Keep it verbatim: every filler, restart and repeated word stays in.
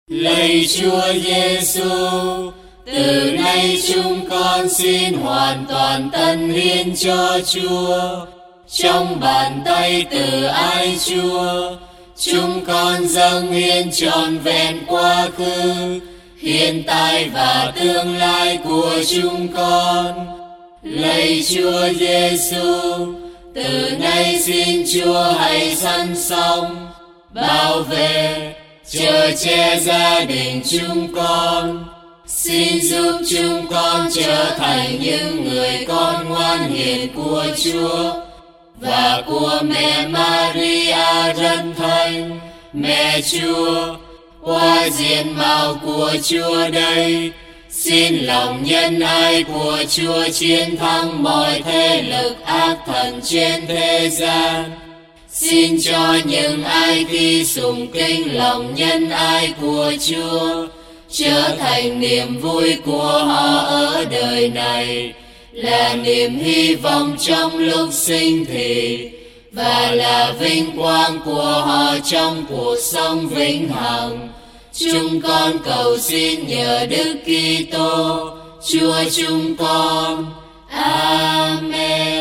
Lạy Chúa Giêsu, từ nay chúng con xin hoàn toàn tân hiến cho Chúa. Trong bàn tay từ ái Chúa, chúng con dâng hiến trọn vẹn quá khứ, hiện tại và tương lai của chúng con. Lạy Chúa Giêsu, từ nay xin Chúa hãy săn song, bảo vệ, chở che gia đình chúng con. Xin giúp chúng con trở thành những người con ngoan hiền của Chúa và của mẹ Maria rất thánh, mẹ Chúa. Qua diện mạo của Chúa đây, xin lòng nhân ái của Chúa chiến thắng mọi thế lực ác thần trên thế gian. Xin cho những ai khi sùng kính lòng nhân ái của Chúa trở thành niềm vui của họ ở đời này, là niềm hy vọng trong lúc sinh thì, và là vinh quang của họ trong cuộc sống vĩnh hằng. Chúng con cầu xin nhờ Đức Kitô Chúa chúng con. Amen.